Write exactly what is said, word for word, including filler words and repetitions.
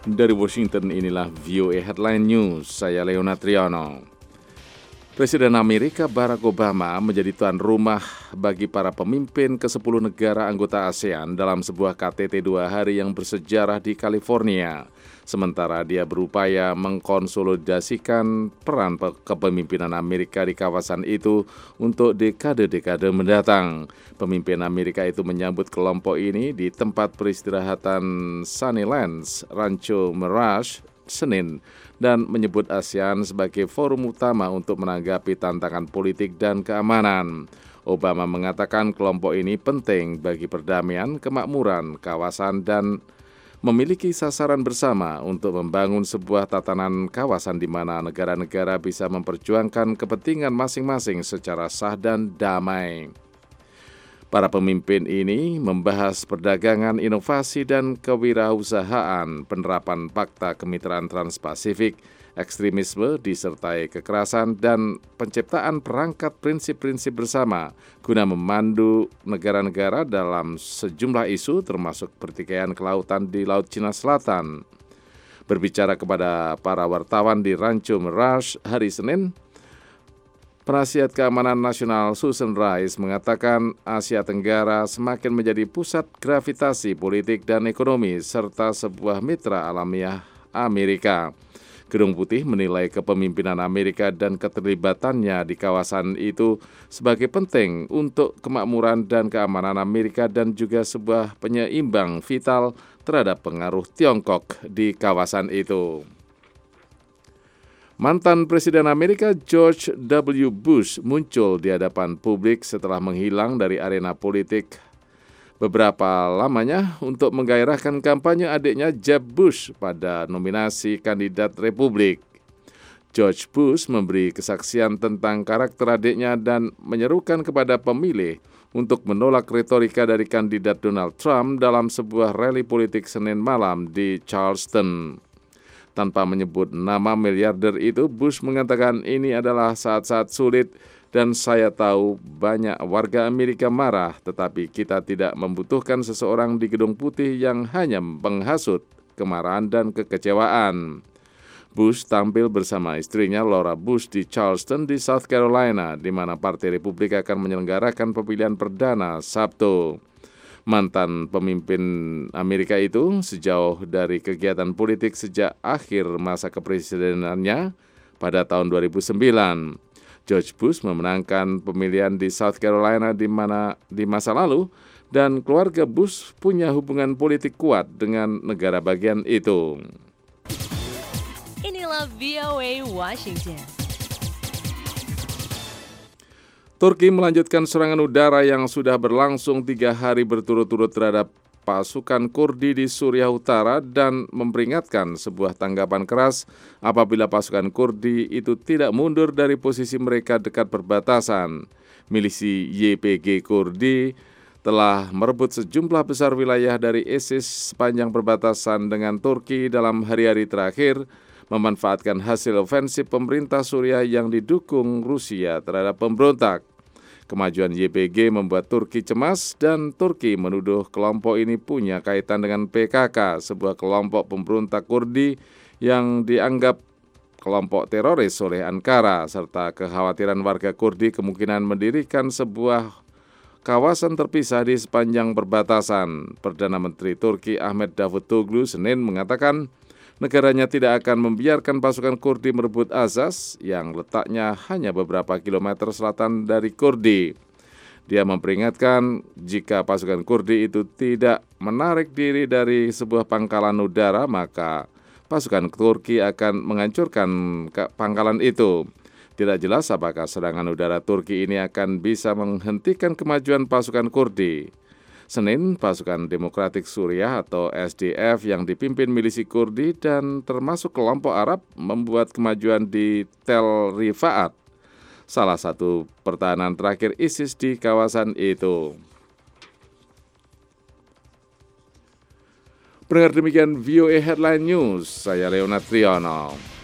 Dari Washington, inilah V O A Headline News, saya Leonard Triono. Presiden Amerika Barack Obama menjadi tuan rumah bagi para pemimpin ke sepuluh negara anggota ASEAN dalam sebuah K T T dua hari yang bersejarah di California. Sementara dia berupaya mengkonsolidasikan peran kepemimpinan Amerika di kawasan itu untuk dekade-dekade mendatang. Pemimpin Amerika itu menyambut kelompok ini di tempat peristirahatan Sunnylands, Rancho Mirage, Senin, dan menyebut ASEAN sebagai forum utama untuk menanggapi tantangan politik dan keamanan. Obama mengatakan kelompok ini penting bagi perdamaian, kemakmuran, kawasan, dan memiliki sasaran bersama untuk membangun sebuah tatanan kawasan di mana negara-negara bisa memperjuangkan kepentingan masing-masing secara sah dan damai. Para pemimpin ini membahas perdagangan, inovasi, dan kewirausahaan, penerapan Fakta Kemitraan Trans-Pasifik, ekstremisme disertai kekerasan, dan penciptaan perangkat prinsip-prinsip bersama guna memandu negara-negara dalam sejumlah isu termasuk pertikaian kelautan di Laut Cina Selatan. Berbicara kepada para wartawan di Rancho Mirage hari Senin, Penasihat Keamanan Nasional Susan Rice mengatakan Asia Tenggara semakin menjadi pusat gravitasi politik dan ekonomi serta sebuah mitra alamiah Amerika. Gedung Putih menilai kepemimpinan Amerika dan keterlibatannya di kawasan itu sebagai penting untuk kemakmuran dan keamanan Amerika dan juga sebuah penyeimbang vital terhadap pengaruh Tiongkok di kawasan itu. Mantan Presiden Amerika George W. Bush muncul di hadapan publik setelah menghilang dari arena politik beberapa lamanya untuk menggairahkan kampanye adiknya Jeb Bush pada nominasi kandidat Republik. George Bush memberi kesaksian tentang karakter adiknya dan menyerukan kepada pemilih untuk menolak retorika dari kandidat Donald Trump dalam sebuah rally politik Senin malam di Charleston. Tanpa menyebut nama miliarder itu, Bush mengatakan ini adalah saat-saat sulit dan saya tahu banyak warga Amerika marah, tetapi kita tidak membutuhkan seseorang di Gedung Putih yang hanya menghasut kemarahan dan kekecewaan. Bush tampil bersama istrinya Laura Bush di Charleston di South Carolina, di mana Partai Republik akan menyelenggarakan pemilihan perdana Sabtu. Mantan pemimpin Amerika itu sejauh dari kegiatan politik sejak akhir masa kepresidenannya pada tahun dua ribu sembilan. George Bush memenangkan pemilihan di South Carolina di mana di masa lalu dan keluarga Bush punya hubungan politik kuat dengan negara bagian itu. Inilah V O A Washington. Turki melanjutkan serangan udara yang sudah berlangsung tiga hari berturut-turut terhadap pasukan Kurdi di Suriah Utara dan memperingatkan sebuah tanggapan keras apabila pasukan Kurdi itu tidak mundur dari posisi mereka dekat perbatasan. Milisi Y P G Kurdi telah merebut sejumlah besar wilayah dari ISIS sepanjang perbatasan dengan Turki dalam hari-hari terakhir, memanfaatkan hasil ofensif pemerintah Suriah yang didukung Rusia terhadap pemberontak. Kemajuan Y P G membuat Turki cemas dan Turki menuduh kelompok ini punya kaitan dengan P K K, sebuah kelompok pemberontak Kurdi yang dianggap kelompok teroris oleh Ankara, serta kekhawatiran warga Kurdi kemungkinan mendirikan sebuah kawasan terpisah di sepanjang perbatasan. Perdana Menteri Turki Ahmet Davutoglu Senin mengatakan negaranya tidak akan membiarkan pasukan Kurdi merebut Azaz yang letaknya hanya beberapa kilometer selatan dari Kurdi. Dia memperingatkan jika pasukan Kurdi itu tidak menarik diri dari sebuah pangkalan udara, maka pasukan Turki akan menghancurkan pangkalan itu. Tidak jelas apakah serangan udara Turki ini akan bisa menghentikan kemajuan pasukan Kurdi. Senin, pasukan Demokratik Suriah atau S D F yang dipimpin milisi Kurdi dan termasuk kelompok Arab membuat kemajuan di Tel Rifaat, salah satu pertahanan terakhir ISIS di kawasan itu. Pendengar, demikian V O A Headline News, saya Leonard Triono.